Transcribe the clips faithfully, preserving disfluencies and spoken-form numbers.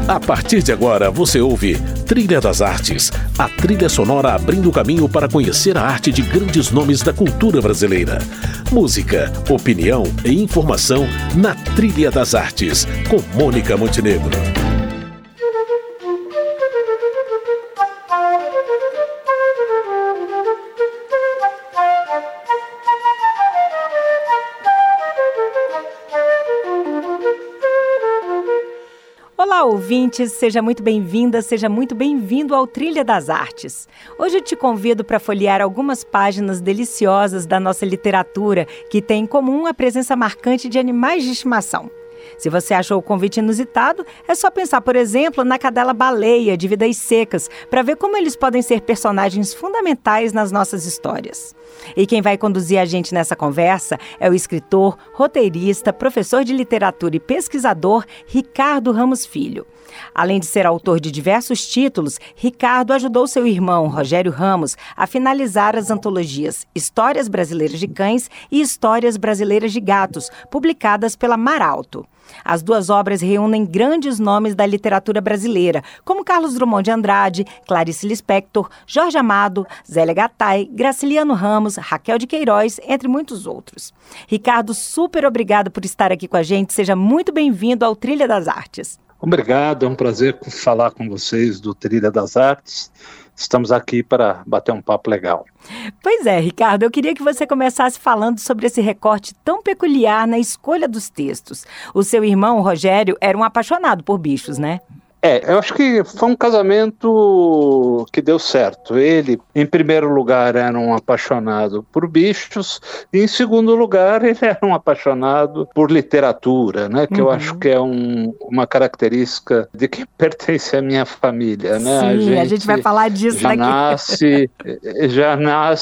A partir de agora, você ouve Trilha das Artes, a trilha sonora abrindo o caminho para conhecer a arte de grandes nomes da cultura brasileira. Música, opinião e informação na Trilha das Artes, com Mônica Montenegro. Olá, ouvintes, seja muito bem-vinda, seja muito bem-vindo ao Trilha das Artes. Hoje eu te convido para folhear algumas páginas deliciosas da nossa literatura que tem em comum a presença marcante de animais de estimação. Se você achou o convite inusitado, é só pensar, por exemplo, na cadela baleia de Vidas Secas, para ver como eles podem ser personagens fundamentais nas nossas histórias. E quem vai conduzir a gente nessa conversa é o escritor, roteirista, professor de literatura e pesquisador Ricardo Ramos Filho. Além de ser autor de diversos títulos, Ricardo ajudou seu irmão, Rogério Ramos, a finalizar as antologias Histórias Brasileiras de Cães e Histórias Brasileiras de Gatos, publicadas pela Mar Alto. As duas obras reúnem grandes nomes da literatura brasileira, como Carlos Drummond de Andrade, Clarice Lispector, Jorge Amado, Zélia Gattai, Graciliano Ramos, Raquel de Queiroz, entre muitos outros. Ricardo, super obrigado por estar aqui com a gente. Seja muito bem-vindo ao Trilha das Artes. Obrigado, é um prazer falar com vocês do Trilha das Artes. Estamos aqui para bater um papo legal. Pois é, Ricardo, eu queria que você começasse falando sobre esse recorte tão peculiar na escolha dos textos. O seu irmão, Rogério, era um apaixonado por bichos, né? É, eu acho que foi um casamento que deu certo. Ele, em primeiro lugar, era um apaixonado por bichos, e em segundo lugar, ele era um apaixonado por literatura, né? Que uhum. eu acho que é um, uma característica de quem pertence à minha família, né? Sim, a gente, a gente vai falar disso já daqui. Nasce, já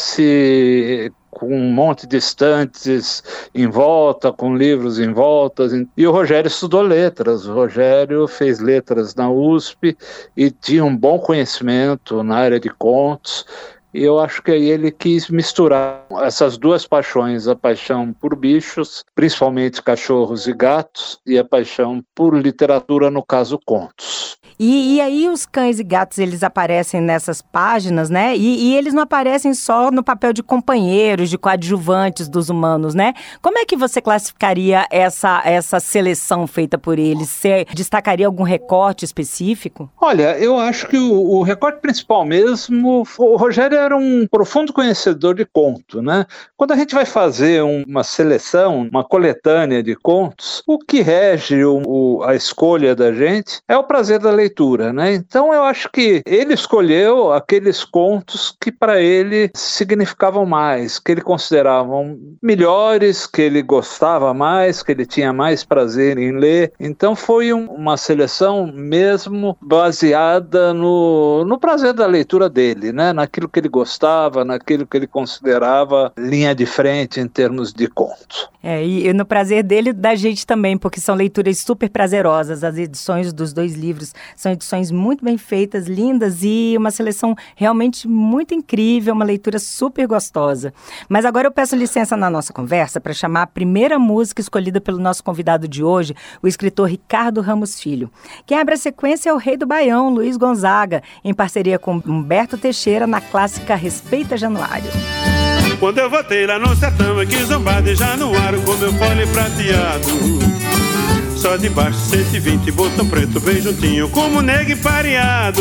nasce com um monte de estantes em volta, com livros em volta. E o Rogério estudou letras. O Rogério fez letras na U S P e tinha um bom conhecimento na área de contos. E eu acho que aí ele quis misturar essas duas paixões, a paixão por bichos, principalmente cachorros e gatos, e a paixão por literatura, no caso, contos. E, e aí os cães e gatos, eles aparecem nessas páginas, né? E, e eles não aparecem só no papel de companheiros, de coadjuvantes dos humanos, né? Como é que você classificaria essa, essa seleção feita por eles? Você destacaria algum recorte específico? Olha, eu acho que o, o recorte principal mesmo, o Rogério era um profundo conhecedor de conto, né? Quando a gente vai fazer um, uma seleção, uma coletânea de contos, o que rege o, o, a escolha da gente é o prazer da leitura. Leitura, né? Então eu acho que ele escolheu aqueles contos que para ele significavam mais, que ele considerava melhores, que ele gostava mais, que ele tinha mais prazer em ler. Então foi um, uma seleção mesmo baseada no, no prazer da leitura dele, né? Naquilo que ele gostava, naquilo que ele considerava linha de frente em termos de conto. É, e, e no prazer dele, da gente também, porque são leituras super prazerosas. As edições dos dois livros são edições muito bem feitas, lindas e uma seleção realmente muito incrível, uma leitura super gostosa. Mas agora eu peço licença na nossa conversa para chamar a primeira música escolhida pelo nosso convidado de hoje, o escritor Ricardo Ramos Filho. Quem abre a sequência é o Rei do Baião, Luiz Gonzaga, em parceria com Humberto Teixeira na clássica Respeita Januário. Quando eu voltei lá no sertão, aqui zombado de Januário, com meu fole prateado, só de baixo cento e vinte, botão preto bem juntinho, como negro pareado.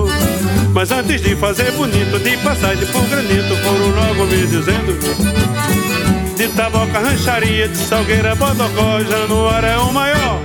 Mas antes de fazer bonito, de passagem por granito, foram logo me dizendo: de Taboca, Rancharia, de Salgueira, Bodocó, Januário é o maior.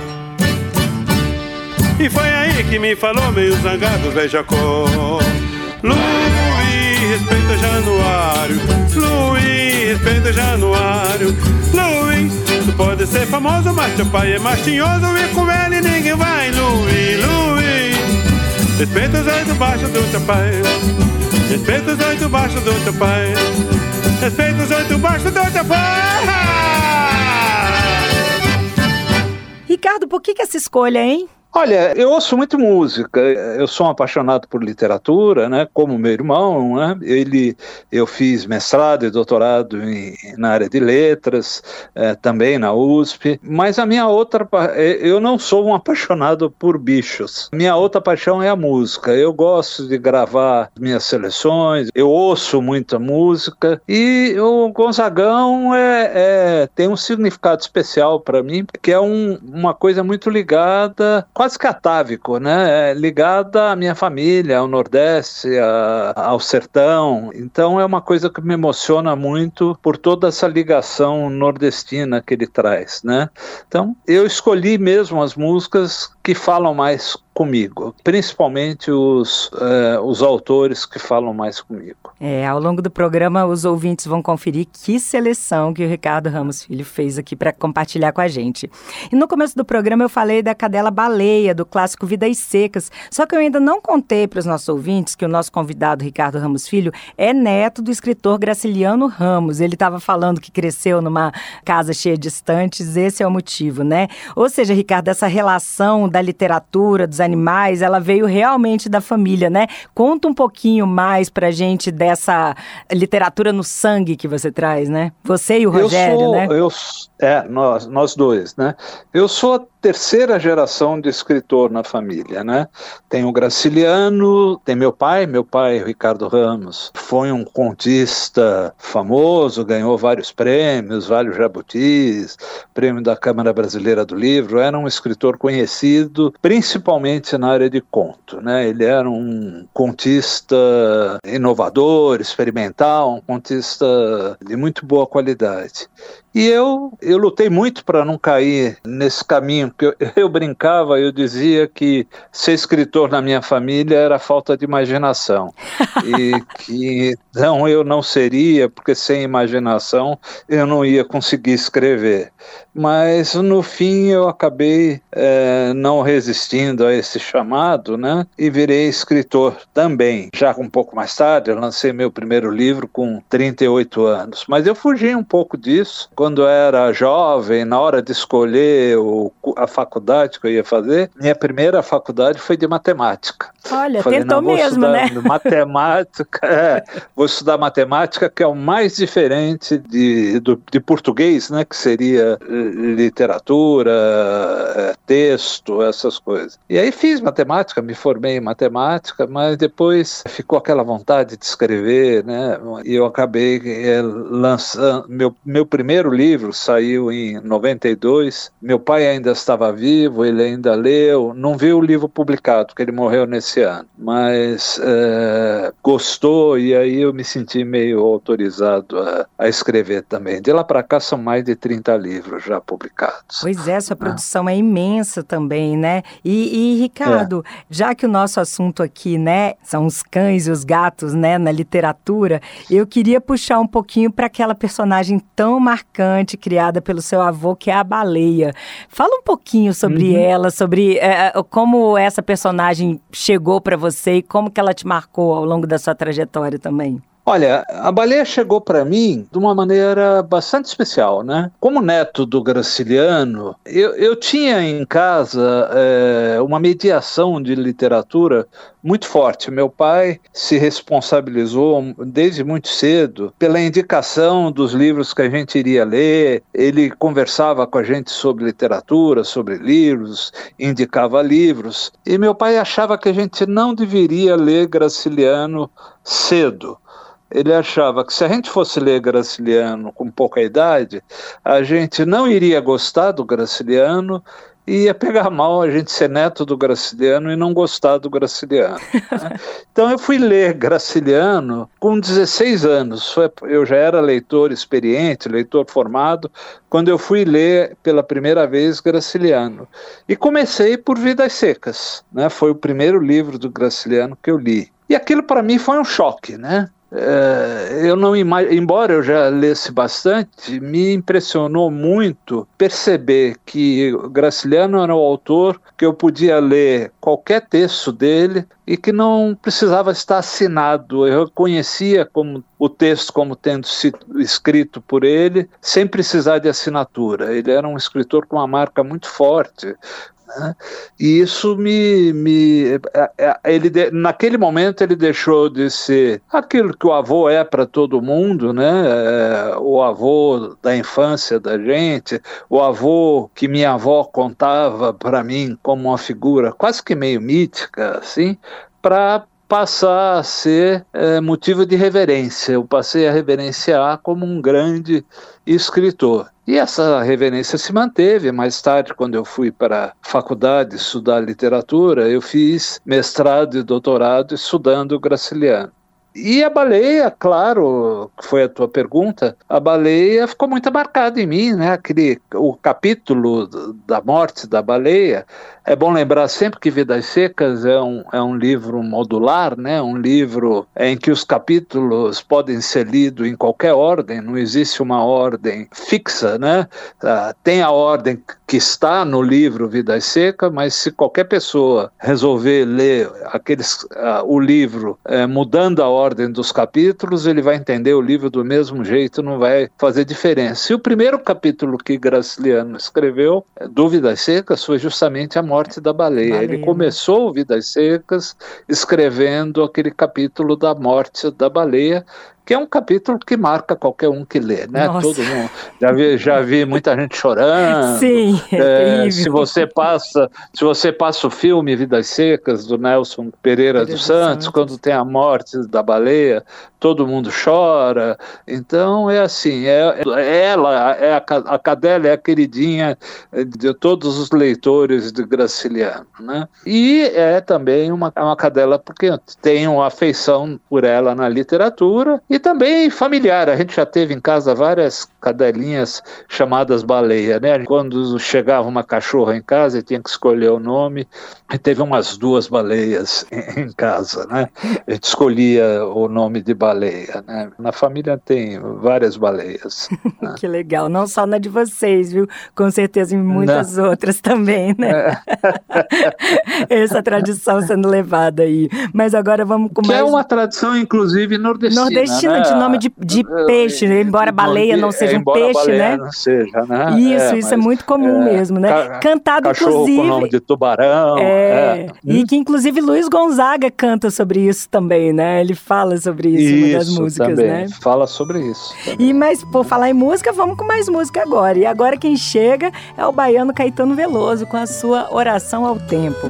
E foi aí que me falou meio zangado, velho Jacó: Luiz, respeita Januário, Luiz, respeita Januário, Luiz, tu pode ser famoso, mas teu pai é mastinhoso e com ele ninguém vai. Luiz, Luiz, respeita os oito baixos do teu pai, respeita os oito baixos do teu pai, respeita os oito baixos do teu pai. Ricardo, por que que essa escolha, hein? Olha, eu ouço muito música, eu sou um apaixonado por literatura, né, como meu irmão, né, ele, eu fiz mestrado e doutorado em, na área de letras, é, também na U S P, mas a minha outra, eu não sou um apaixonado por bichos, minha outra paixão é a música, eu gosto de gravar minhas seleções, eu ouço muita música, e o Gonzagão é, é, tem um significado especial para mim, que é um, uma coisa muito ligada, quase catávico, né? É ligada à minha família, ao Nordeste, a, ao sertão. Então é uma coisa que me emociona muito por toda essa ligação nordestina que ele traz, né? Então eu escolhi mesmo as músicas que falam mais comigo, principalmente os, uh, os autores que falam mais comigo. É, ao longo do programa os ouvintes vão conferir que seleção que o Ricardo Ramos Filho fez aqui para compartilhar com a gente. E no começo do programa eu falei da Cadela Baleia, do clássico Vidas Secas, só que eu ainda não contei para os nossos ouvintes que o nosso convidado Ricardo Ramos Filho é neto do escritor Graciliano Ramos. Ele estava falando que cresceu numa casa cheia de estantes, esse é o motivo, né? Ou seja, Ricardo, essa relação da literatura, dos animais, ela veio realmente da família, né? Conta um pouquinho mais pra gente dessa literatura no sangue que você traz, né? Você e o Rogério, eu sou, né? Eu, é, nós, nós dois, né? Eu sou a terceira geração de escritor na família, né? Tem o Graciliano, tem meu pai, meu pai, Ricardo Ramos, foi um contista famoso, ganhou vários prêmios, vários jabutis, prêmio da Câmara Brasileira do Livro, era um escritor conhecido, principalmente na área de conto, né? Ele era um contista inovador, experimental, um contista de muito boa qualidade. E eu, eu lutei muito para não cair nesse caminho, porque eu, eu brincava, eu dizia que ser escritor na minha família era falta de imaginação. E que não, eu não seria, porque sem imaginação eu não ia conseguir escrever. Mas no fim eu acabei é, não resistindo a esse chamado, né? E virei escritor também. Já um pouco mais tarde, eu lancei meu primeiro livro com trinta e oito anos. Mas eu fugi um pouco disso. Quando eu era jovem, na hora de escolher o, a faculdade que eu ia fazer, minha primeira faculdade foi de matemática. Olha, Falei, tentou mesmo, né? Matemática, é, vou estudar matemática, que é o mais diferente de, do, de português, né? Que seria literatura, texto, essas coisas. E aí fiz matemática, me formei em matemática, mas depois ficou aquela vontade de escrever, né? E eu acabei é, lançando, meu, meu primeiro livro saiu em noventa e dois, meu pai ainda estava vivo, ele ainda leu, não viu o livro publicado, porque ele morreu nesse ano, mas é, gostou, e aí eu me senti meio autorizado a, a escrever também. De lá para cá são mais de trinta livros já publicados. Pois é, sua produção ah. é imensa também, né? E, e Ricardo, é. já que o nosso assunto aqui, né, são os cães e os gatos, né, na literatura, eu queria puxar um pouquinho para aquela personagem tão marcante criada pelo seu avô, que é a Baleia. Fala um pouquinho sobre uhum. ela, sobre é, como essa personagem chegou para você e como que ela te marcou ao longo da sua trajetória também. Olha, a Baleia chegou para mim de uma maneira bastante especial, né? Como neto do Graciliano, eu, eu tinha em casa é, uma mediação de literatura muito forte. Meu pai se responsabilizou desde muito cedo pela indicação dos livros que a gente iria ler. Ele conversava com a gente sobre literatura, sobre livros, indicava livros. E meu pai achava que a gente não deveria ler Graciliano cedo. Ele achava que se a gente fosse ler Graciliano com pouca idade, a gente não iria gostar do Graciliano e ia pegar mal a gente ser neto do Graciliano e não gostar do Graciliano. Né? Então eu fui ler Graciliano com dezesseis anos, eu já era leitor experiente, leitor formado, quando eu fui ler pela primeira vez Graciliano. E comecei por Vidas Secas, né? Foi o primeiro livro do Graciliano que eu li. E aquilo para mim foi um choque, né? É, eu não embora eu já lesse bastante, me impressionou muito perceber que o Graciliano era o autor que eu podia ler qualquer texto dele e que não precisava estar assinado. Eu reconhecia como, o texto como tendo sido escrito por ele, sem precisar de assinatura. Ele era um escritor com uma marca muito forte, né? E isso me, me ele, naquele momento ele deixou de ser aquilo que o avô é para todo mundo, né? O avô da infância da gente, o avô que minha avó contava para mim como uma figura quase que meio mítica, assim, para passar a ser é, motivo de reverência. Eu passei a reverenciar como um grande escritor. E essa reverência se manteve. Mais tarde, quando eu fui para a faculdade estudar literatura, eu fiz mestrado e doutorado estudando Graciliano. E a baleia, claro, que foi a tua pergunta, a baleia ficou muito marcada em mim, né? Aquele, o capítulo da morte da baleia, é bom lembrar sempre que Vidas Secas é um, é um livro modular, né? Um livro em que os capítulos podem ser lidos em qualquer ordem, não existe uma ordem fixa, né? Uh, tem a ordem que está no livro Vidas Secas, mas se qualquer pessoa resolver ler aqueles, uh, o livro uh, mudando a ordem ordem dos capítulos, ele vai entender o livro do mesmo jeito, não vai fazer diferença. E o primeiro capítulo que Graciliano escreveu, do Vidas Secas, foi justamente a morte da baleia. baleia. Ele começou o Vidas Secas escrevendo aquele capítulo da morte da baleia, que é um capítulo que marca qualquer um que lê, né? Nossa. Todo mundo, já vi, já vi muita gente chorando. Sim, é, é se você passa, se você passa o filme Vidas Secas do Nelson Pereira, Pereira dos Santos, Santos, quando tem a morte da baleia, todo mundo chora. Então é assim, é, ela, é a, a cadela é a queridinha de todos os leitores de Graciliano, né? E é também uma, uma cadela porque tenho afeição por ela na literatura. E também familiar, a gente já teve em casa várias cadelinhas chamadas baleia, né? Quando chegava uma cachorra em casa, tinha que escolher o nome, e teve umas duas baleias em, em casa, né? A gente escolhia o nome de baleia, né? Na família tem várias baleias. Né? Que legal, não só na de vocês, viu? Com certeza em muitas não. outras também, né? É. Essa tradição sendo levada aí. Mas agora vamos com que mais... é uma tradição, inclusive, nordestina. Nordestina, né? De nome de, de peixe, né? Embora baleia não seja é, um peixe, né? Não seja, né? Isso, é, isso é muito comum é, mesmo, né? Ca- Cantado, cachorro inclusive... com nome de tubarão. É, é. E hum? que, inclusive, Luiz Gonzaga canta sobre isso também, né? Ele fala sobre isso, isso uma das músicas, também. né? Fala sobre isso. Também. E, mas, por falar em música, vamos com mais música agora. E agora quem chega é o baiano Caetano Veloso, com a sua Oração ao Tempo.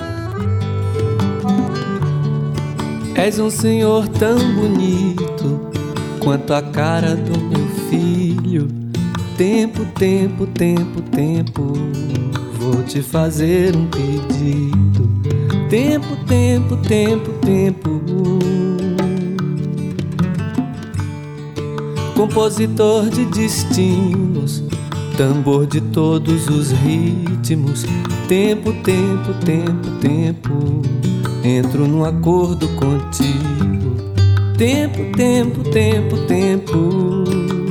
És um senhor tão bonito quanto a cara do meu filho. Tempo, tempo, tempo, tempo, vou te fazer um pedido. Tempo, tempo, tempo, tempo. Compositor de destinos, tambor de todos os ritmos. Tempo, tempo, tempo, tempo, entro num acordo contigo. Tempo, tempo, tempo, tempo.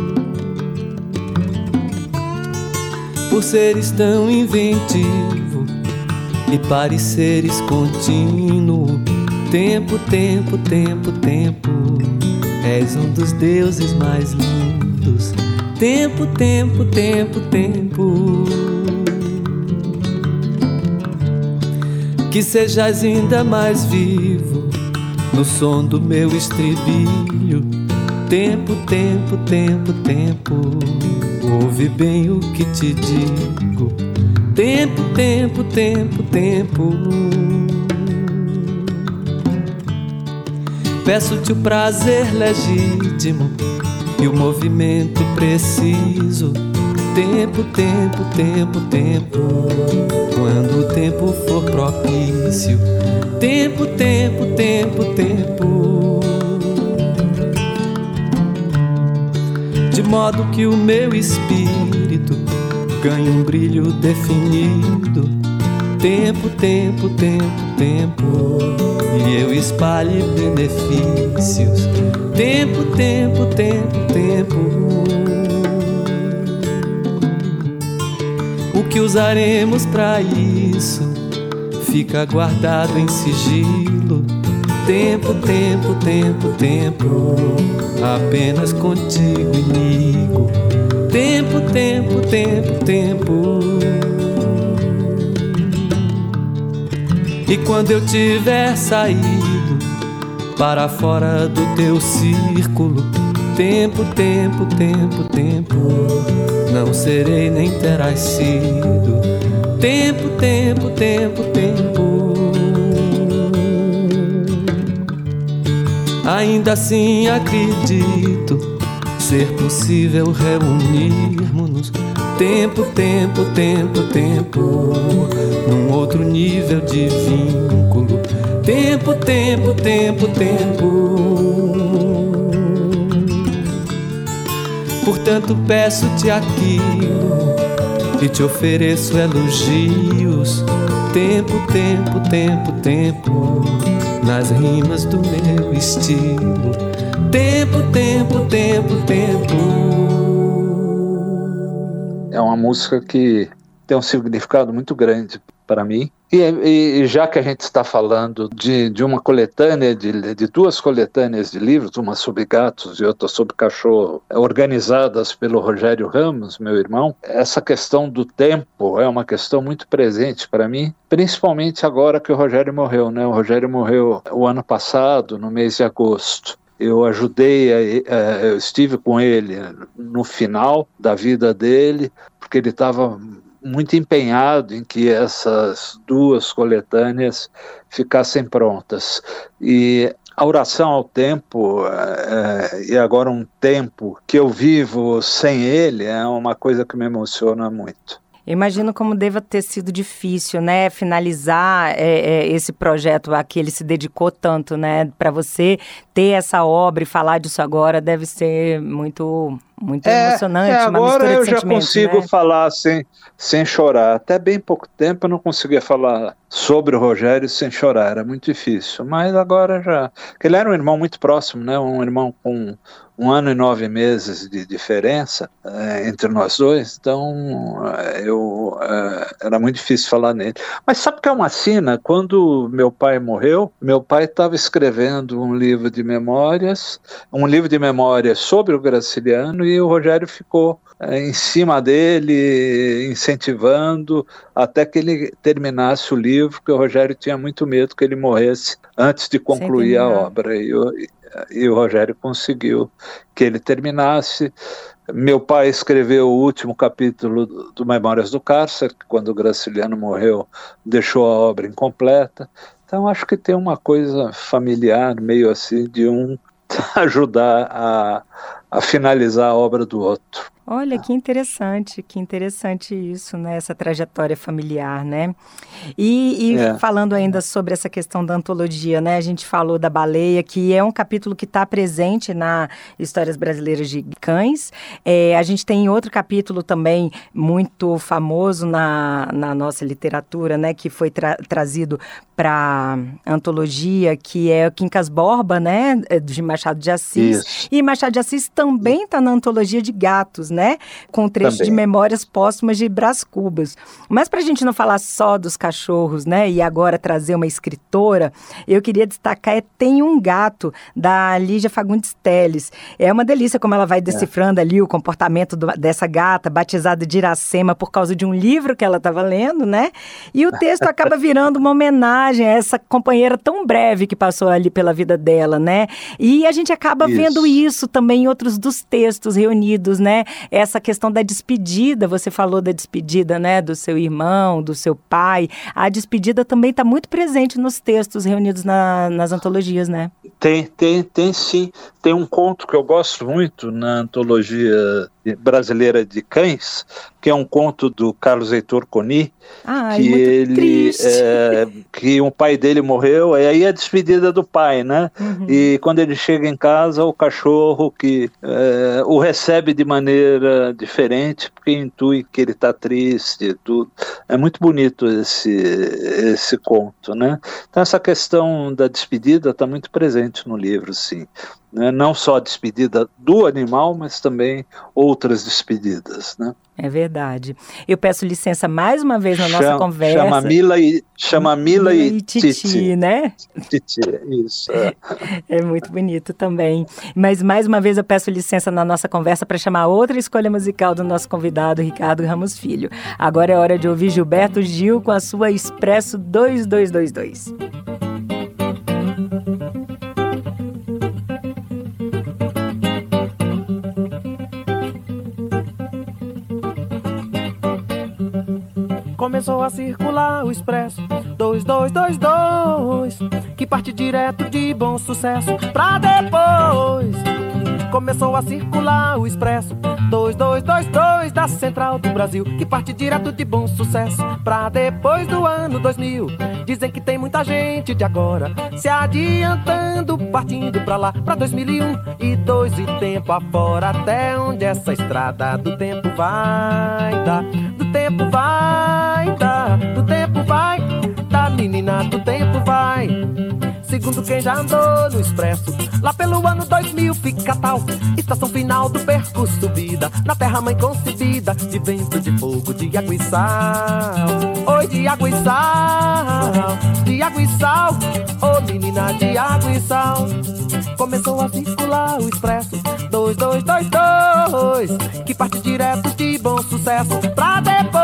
Por seres tão inventivo e pareceres contínuo. Tempo, tempo, tempo, tempo, és um dos deuses mais lindos. Tempo, tempo, tempo, tempo. Que sejas ainda mais vivo no som do meu estribilho. Tempo, tempo, tempo, tempo, ouve bem o que te digo. Tempo, tempo, tempo, tempo. Peço-te o prazer legítimo e o movimento preciso. Tempo, tempo, tempo, tempo, quando o tempo for propício. Tempo, tempo, tempo, tempo. De modo que o meu espírito ganhe um brilho definido. Tempo, tempo, tempo, tempo, e eu espalhe benefícios. Tempo, tempo, tempo, tempo. O que usaremos pra isso fica guardado em sigilo. Tempo, tempo, tempo, tempo, apenas contigo, amigo. Tempo, tempo, tempo, tempo. E quando eu tiver saído para fora do teu círculo, tempo, tempo, tempo, tempo, não serei nem terás sido. Tempo, tempo, tempo, tempo. Ainda assim acredito ser possível reunirmos-nos. Tempo, tempo, tempo, tempo, num outro nível de vínculo. Tempo, tempo, tempo, tempo. Portanto peço-te aquilo e te ofereço elogios. Tempo, tempo, tempo, tempo, nas rimas do meu estilo. Tempo, tempo, tempo, tempo. É uma música que tem um significado muito grande para mim. E, e já que a gente está falando de, de uma coletânea, de, de duas coletâneas de livros, uma sobre gatos e outra sobre cachorro, organizadas pelo Rogério Ramos, meu irmão, essa questão do tempo é uma questão muito presente para mim, principalmente agora que o Rogério morreu, né? O Rogério morreu o ano passado, no mês de agosto. Eu ajudei, a, a, eu estive com ele no final da vida dele, porque ele estava muito empenhado em que essas duas coletâneas ficassem prontas. E a oração ao tempo, é, e agora um tempo que eu vivo sem ele, é uma coisa que me emociona muito. Imagino como deva ter sido difícil, né, finalizar é, é, esse projeto a que ele se dedicou tanto, né, para você ter essa obra e falar disso agora deve ser muito, muito é, emocionante. É, agora eu já consigo, consigo né? falar sem, sem chorar. Até bem pouco tempo eu não conseguia falar sobre o Rogério sem chorar, era muito difícil, mas agora já... Porque ele era um irmão muito próximo, né, um irmão com um ano e nove meses de diferença é, entre nós dois, então eu, é, era muito difícil falar nele. Mas sabe que é uma sina? Quando meu pai morreu, meu pai estava escrevendo um livro de memórias, um livro de memórias sobre o Graciliano, e o Rogério ficou é, em cima dele, incentivando, até que ele terminasse o livro, porque o Rogério tinha muito medo que ele morresse antes de concluir a obra. E eu, E o Rogério conseguiu que ele terminasse. Meu pai escreveu o último capítulo do Memórias do Cárcere, que quando o Graciliano morreu deixou a obra incompleta. Então acho que tem uma coisa familiar, meio assim, de um ajudar a, a finalizar a obra do outro. Olha, que interessante, que interessante isso, né? Essa trajetória familiar, né? E, e é. falando ainda sobre essa questão da antologia, né? A gente falou da baleia, que é um capítulo que está presente na Histórias Brasileiras de Cães. É, a gente tem outro capítulo também muito famoso na, na nossa literatura, né? Que foi tra- trazido para antologia, que é o Quincas Borba, né? De Machado de Assis. Isso. E Machado de Assis também está na antologia de gatos, né? Com um trecho também de Memórias Póstumas de Brás Cubas. Mas para a gente não falar só dos cachorros, né? E agora trazer uma escritora, eu queria destacar é Tem um Gato, da Lígia Fagundes Telles. É uma delícia como ela vai decifrando é. ali o comportamento do, dessa gata, batizada de Iracema por causa de um livro que ela estava lendo, né? E o texto acaba virando uma homenagem a essa companheira tão breve que passou ali pela vida dela, né? E a gente acaba isso. vendo isso também em outros dos textos reunidos, né? Essa questão da despedida, você falou da despedida, né? Do seu irmão, do seu pai. A despedida também está muito presente nos textos reunidos na, nas antologias, né? Tem, tem, tem sim. Tem um conto que eu gosto muito na antologia brasileira de cães, que é um conto do Carlos Heitor Coni, Ai, que muito ele triste. É, que o pai dele morreu, e aí é a despedida do pai, né? Uhum. E quando ele chega em casa, o cachorro que é, o recebe de maneira diferente, porque intui que ele está triste e tudo. É muito bonito esse, esse conto, né? Então essa questão da despedida está muito presente no livro, sim. né? Não só a despedida do animal, mas também outras despedidas, né? É verdade. Eu peço licença mais uma vez na nossa chama, conversa. Chama Mila e, chama Mila Mila e, e Titi, Titi, né? Titi, isso. É. É muito bonito também. Mas mais uma vez eu peço licença na nossa conversa para chamar outra escolha musical do nosso convidado, Ricardo Ramos Filho. Agora é hora de ouvir Gilberto Gil com a sua Expresso dois dois dois dois. Começou a circular o Expresso dois dois dois dois, que parte direto de Bom Sucesso pra depois. Começou a circular o Expresso dois dois dois dois, da Central do Brasil, que parte direto de Bom Sucesso pra depois do ano dois mil. Dizem que tem muita gente de agora se adiantando, partindo pra lá, pra dois mil e um e dois e tempo afora, até onde essa estrada do tempo vai dar, do tempo vai dar, do tempo vai dar, menina, do tempo vai. Segundo quem já andou no Expresso, lá pelo ano dois mil fica tal estação final do percurso, subida na terra-mãe concebida, de vento, de fogo, de água e sal. Oi, de água e sal, de água e sal, ô oh, menina, de água e sal. Começou a circular o Expresso dois dois dois dois, que parte direto de Bom Sucesso pra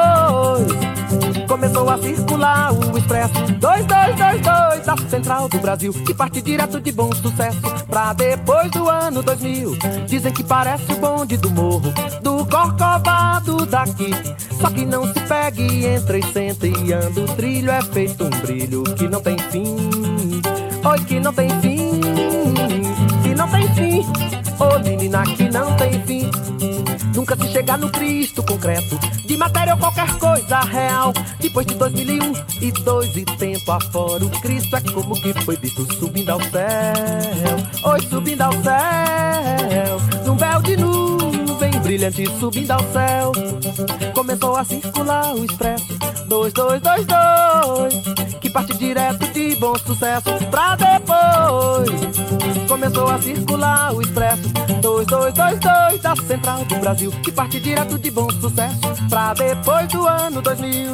depois. Começou a circular o Expresso dois dois dois dois, da Central do Brasil, que parte direto de Bom Sucesso pra depois do ano dois mil. Dizem que parece o bonde do morro do Corcovado daqui, só que não se pegue, entra e senta e anda. O trilho é feito um brilho que não tem fim. Oi, que não tem fim, que não tem fim. Ô, menina, que não tem fim. Nunca se chega no Cristo concreto, de matéria ou qualquer coisa real. Depois de dois mil e um e dois e tempo afora, o Cristo é como que foi visto subindo ao céu. Oi, subindo ao céu, num véu de nuvem brilhante subindo ao céu. Começou a circular o Expresso dois dois dois dois, que parte direto de Bom Sucesso pra depois. Começou a circular o Expresso dois dois dois dois, da Central do Brasil, que parte direto de Bom Sucesso pra depois do ano dois mil.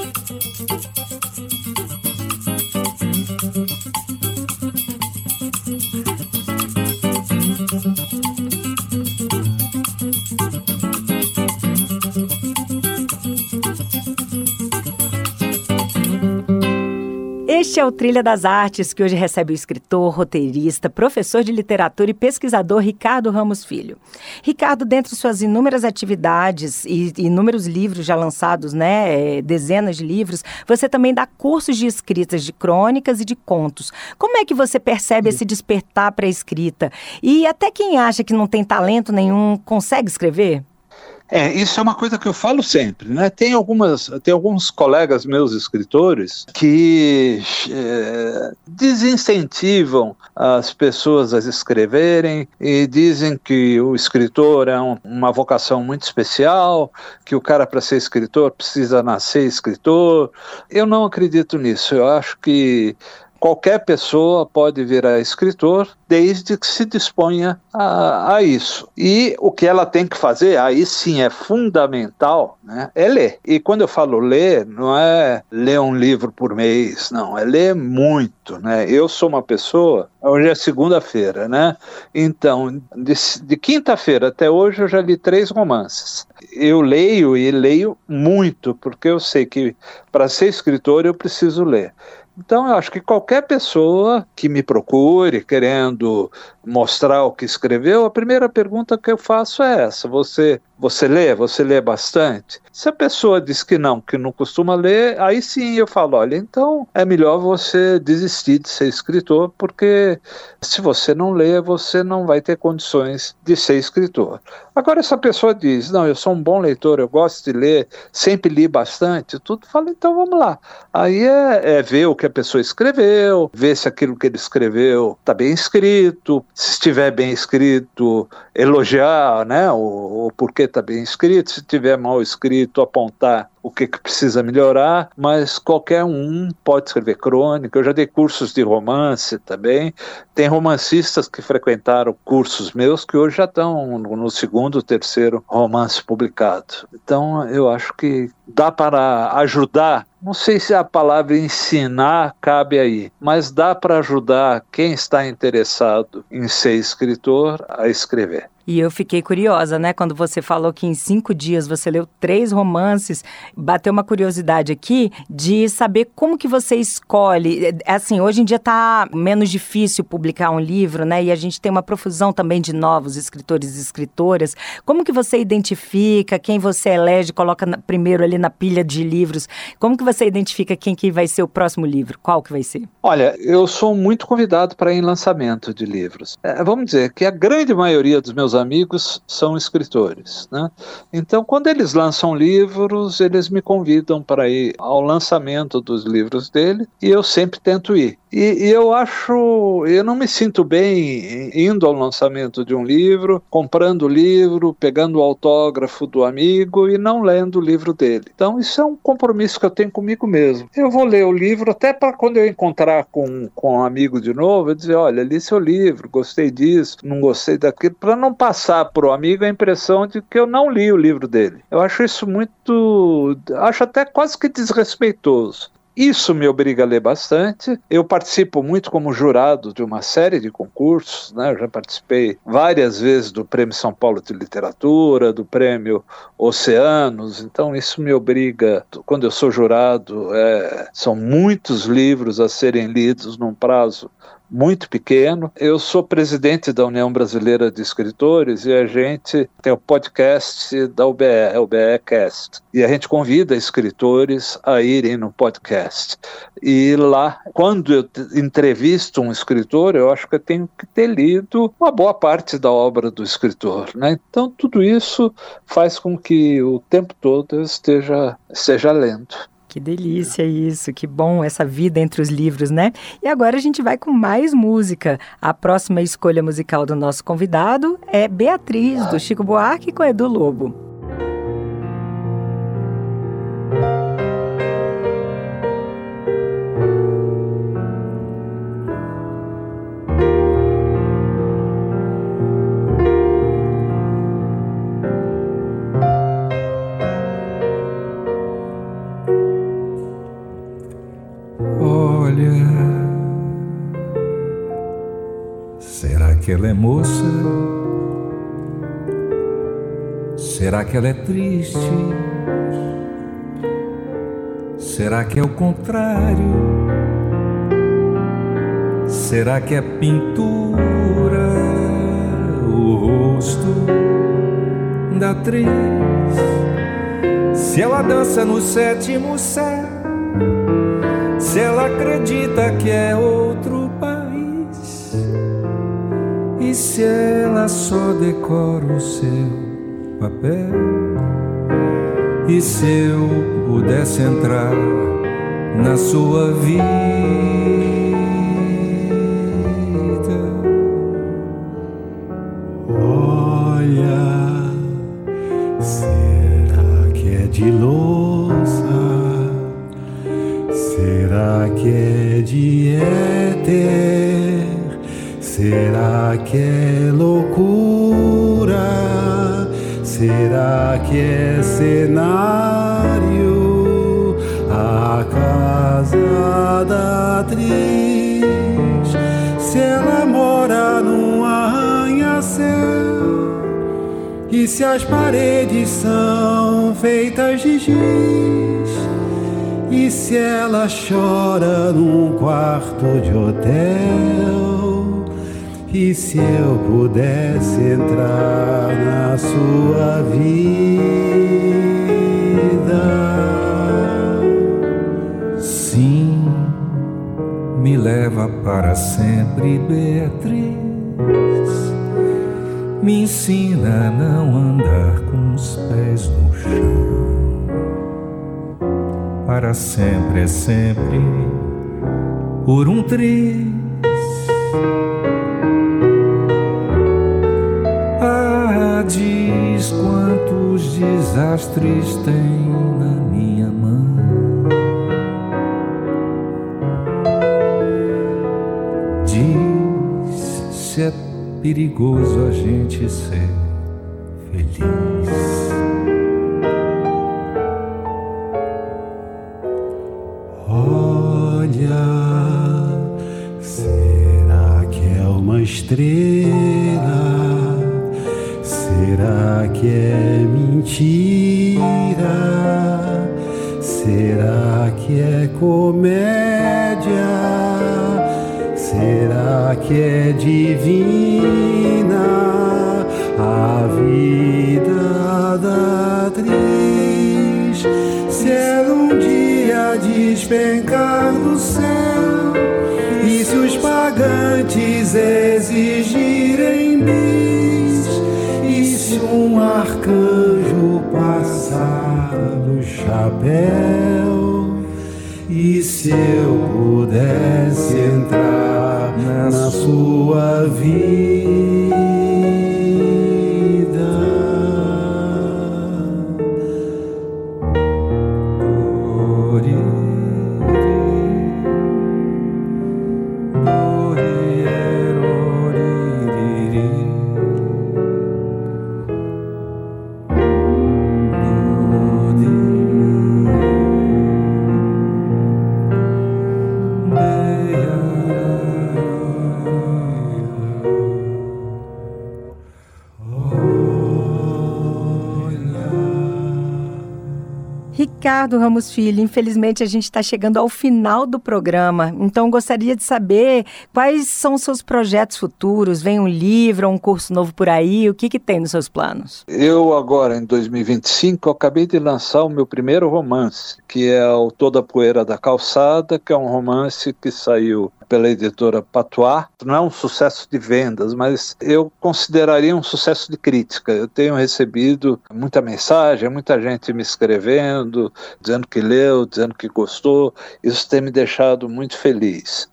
Este é o Trilha das Artes, que hoje recebe o escritor, roteirista, professor de literatura e pesquisador Ricardo Ramos Filho. Ricardo, dentre suas inúmeras atividades e inúmeros livros já lançados, né, dezenas de livros, você também dá cursos de escritas de crônicas e de contos. Como é que você percebe esse despertar para a escrita? E até quem acha que não tem talento nenhum consegue escrever? É, isso é uma coisa que eu falo sempre, né? Tem, algumas, tem alguns colegas meus escritores que é, desincentivam as pessoas a escreverem e dizem que o escritor é um, uma vocação muito especial, que o cara, para ser escritor, precisa nascer escritor. Eu não acredito nisso. Eu acho que qualquer pessoa pode virar escritor, desde que se disponha a, a isso. E o que ela tem que fazer, aí sim é fundamental, né, é ler. E quando eu falo ler, não é ler um livro por mês, não, é ler muito, né? Eu sou uma pessoa, hoje é segunda-feira, né? Então, de, de quinta-feira até hoje eu já li três romances. Eu leio e leio muito, porque eu sei que para ser escritor eu preciso ler. Então, eu acho que qualquer pessoa que me procure querendo mostrar o que escreveu, a primeira pergunta que eu faço é essa: você, você lê? Você lê bastante? Se a pessoa diz que não, que não costuma ler, aí sim eu falo, olha, então é melhor você desistir de ser escritor, porque se você não lê, você não vai ter condições de ser escritor. Agora, se a pessoa diz, não, eu sou um bom leitor, eu gosto de ler, sempre li bastante, tudo, fala, então vamos lá. Aí é, é ver o que a pessoa escreveu, ver se aquilo que ele escreveu está bem escrito, se estiver bem escrito, elogiar, né, o, o porquê porque está bem escrito, se tiver mal escrito, apontar o que, que precisa melhorar, mas qualquer um pode escrever crônica. Eu já dei cursos de romance também. Tem romancistas que frequentaram cursos meus que hoje já estão no segundo, terceiro romance publicado. Então, eu acho que dá para ajudar. Não sei se a palavra ensinar cabe aí, mas dá para ajudar quem está interessado em ser escritor a escrever. E eu fiquei curiosa, né? Quando você falou que em cinco dias você leu três romances, bateu uma curiosidade aqui de saber como que você escolhe. Assim, hoje em dia está menos difícil publicar um livro, né? E a gente tem uma profusão também de novos escritores e escritoras. Como que você identifica quem você elege, coloca na, primeiro ali na pilha de livros? Como que você identifica quem que vai ser o próximo livro? Qual que vai ser? Olha, eu sou muito convidado para ir em lançamento de livros. É, vamos dizer que a grande maioria dos meus amigos são escritores, né? Então, quando eles lançam livros, eles me convidam para ir ao lançamento dos livros dele e eu sempre tento ir. E, e eu acho, eu não me sinto bem indo ao lançamento de um livro, comprando o livro, pegando o autógrafo do amigo e não lendo o livro dele. Então, isso é um compromisso que eu tenho comigo mesmo. Eu vou ler o livro até para quando eu encontrar com, com um amigo de novo, eu dizer, olha, li seu livro, gostei disso, não gostei daquilo, para não passar para o amigo a impressão de que eu não li o livro dele. Eu acho isso muito, acho até quase que desrespeitoso. Isso me obriga a ler bastante. Eu participo muito como jurado de uma série de concursos, né? Eu já participei várias vezes do Prêmio São Paulo de Literatura, do Prêmio Oceanos, então isso me obriga, quando eu sou jurado, é, são muitos livros a serem lidos num prazo muito pequeno. Eu sou presidente da União Brasileira de Escritores e a gente tem o podcast da U B E, o U B E Cast, e a gente convida escritores a irem no podcast. E lá, quando eu entrevisto um escritor, eu acho que eu tenho que ter lido uma boa parte da obra do escritor, né? Então, tudo isso faz com que o tempo todo eu esteja, esteja lendo. Que delícia isso, que bom essa vida entre os livros, né? E agora a gente vai com mais música. A próxima escolha musical do nosso convidado é Beatriz, do Chico Buarque, com Edu Lobo. Que ela é moça? Será que ela é triste? Será que é o contrário? Será que é pintura o rosto da atriz? Se ela dança no sétimo céu, se ela acredita que é outro país, e se ela só decora o seu papel? E se eu pudesse entrar na sua vida? Olha, será que é de louça? Será que é de éter? Será que é loucura? Será que é cenário? A casa da atriz, se ela mora num arranha-céu, e se as paredes são feitas de giz, e se ela chora num quarto de hotel, e se eu pudesse entrar na sua vida? Sim, me leva para sempre, Beatriz. Me ensina a não andar com os pés no chão. Para sempre é sempre por um triz. Ah, diz quanto os desastres tem na minha mão. Diz se é perigoso a gente ser feliz. Olha, será que é uma estrela? Será que é mentira? Será que é comédia? Será que é divina a vida da atriz? Se ela um dia despencar do céu, e se os pagantes exigirem bis, e se um arcanjo passar no chapéu, e se eu pudesse entrar na sua vida? Ricardo Ramos Filho, infelizmente a gente está chegando ao final do programa, então gostaria de saber quais são os seus projetos futuros. Vem um livro, um curso novo por aí, o que que tem nos seus planos? Eu agora, em dois mil e vinte e cinco, acabei de lançar o meu primeiro romance, que é o Toda a Poeira da Calçada, que é um romance que saiu pela editora Patois. Não é um sucesso de vendas, mas eu consideraria um sucesso de crítica. Eu tenho recebido muita mensagem, muita gente me escrevendo, dizendo que leu, dizendo que gostou. Isso tem me deixado muito feliz.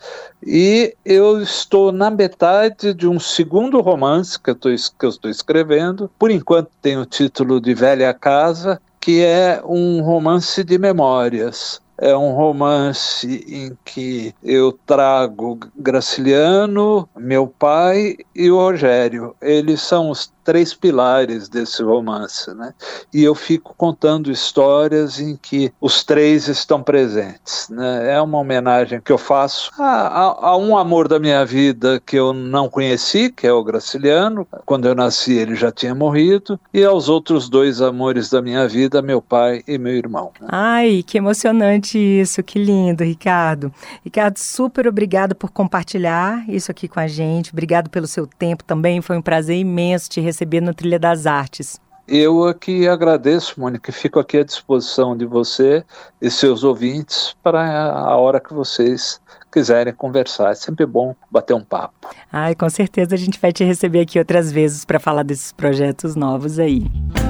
E eu estou na metade de um segundo romance que eu estou, que eu estou escrevendo. Por enquanto tem o título de Velha Casa, que é um romance de memórias. É um romance em que eu trago Graciliano, meu pai e o Rogério. Eles são os três pilares desse romance, né? E eu fico contando histórias em que os três estão presentes, né? É uma homenagem que eu faço a, a, a um amor da minha vida que eu não conheci, que é o Graciliano. Quando eu nasci ele já tinha morrido. E aos outros dois amores da minha vida, meu pai e meu irmão, né? Ai, que emocionante isso, que lindo, Ricardo. Ricardo, super obrigado por compartilhar isso aqui com a gente. Obrigado pelo seu tempo também, foi um prazer imenso te receber no Trilha das Artes. Eu aqui agradeço, Mônica, fico aqui à disposição de você e seus ouvintes para a hora que vocês quiserem conversar. É sempre bom bater um papo. Ai, com certeza a gente vai te receber aqui outras vezes para falar desses projetos novos aí.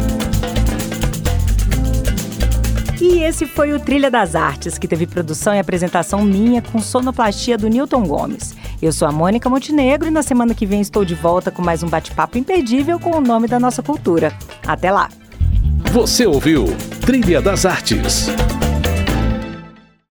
E esse foi o Trilha das Artes, que teve produção e apresentação minha com sonoplastia do Newton Gomes. Eu sou a Mônica Montenegro e na semana que vem estou de volta com mais um bate-papo imperdível com o nome da nossa cultura. Até lá! Você ouviu Trilha das Artes.